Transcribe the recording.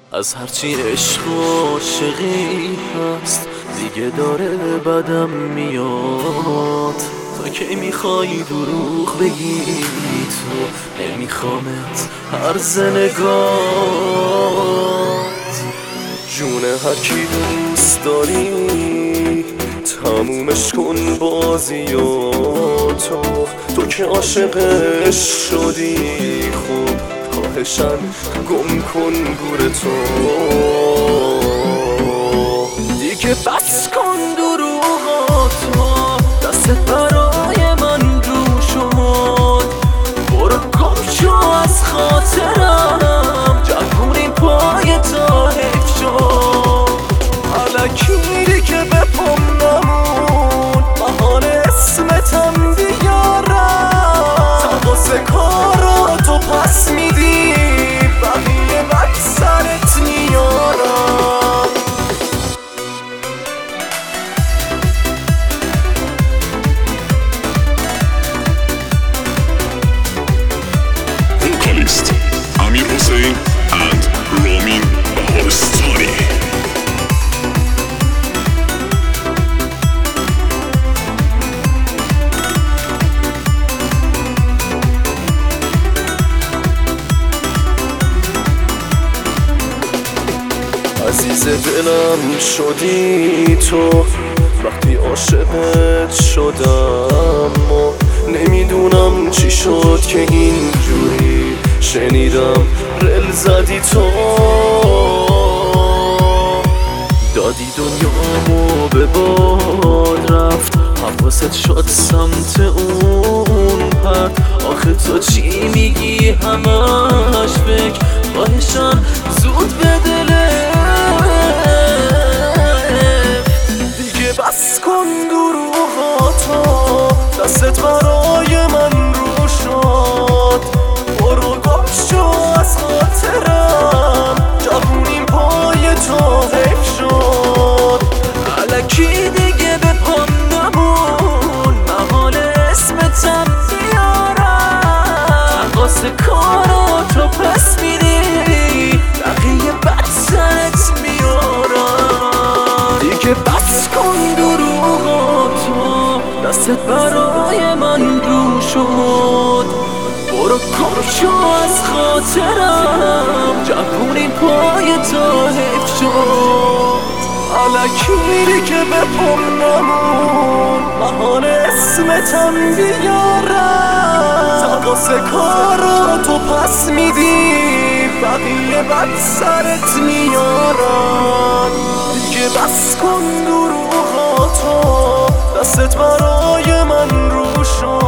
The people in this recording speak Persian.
از هرچی عشق و عاشقی هست دیگه داره بدم میاد. تا کی میخوای دروغ بگی تو نمیخوامت هر نگات. جون هر کی دوست داری تمومش کن بازیاتو. تو که عاشقش شدی خوب خواهشن گم کن گورتو. دیگه بس کن دروغاتو، دستت برای من رو شد. برو گم شو از خاطرم، جوونی پای تا حیف شد. الکی دیگه به پام نمون، بهانه اسمتم بیارم. واسه کارا تو پس میدی، بقیه بک سرت میارم. Vocalist Amir Hossein and Ramin Baharstani. عزیز دلم شدی تو وقتی عاشقت شدم و نمیدونم چی شد که اینجوری شنیدم رل زدی تو. دادی دنیامو به باد رفت، حواست شد سمت اون پرد. آخه تو چی میگی همش فکر خواهشان زود به دلت. دیگه بس کن دروغاتو، دستت برای من رو شد. برو گم شو از خاطرم، جوونیم پای تو حیف شد. الکی دیگه به پام نمون، محال اسمتم بیارم. تقاس کاراتو پس میدی، بقیه بد سرت میارم. دیگه بس کن دروغاتو، دستت برای من رو شد. برو گم شو از خاطرم، جوونی پای تا حیف شد. الکی دیگه به پام نمون، محال اسمتم بیارم. تقاس کاراتو پس میدی، بقیه بد سرت میارن. دیگه بس کن دروغاتو، دستت برای من رو شد.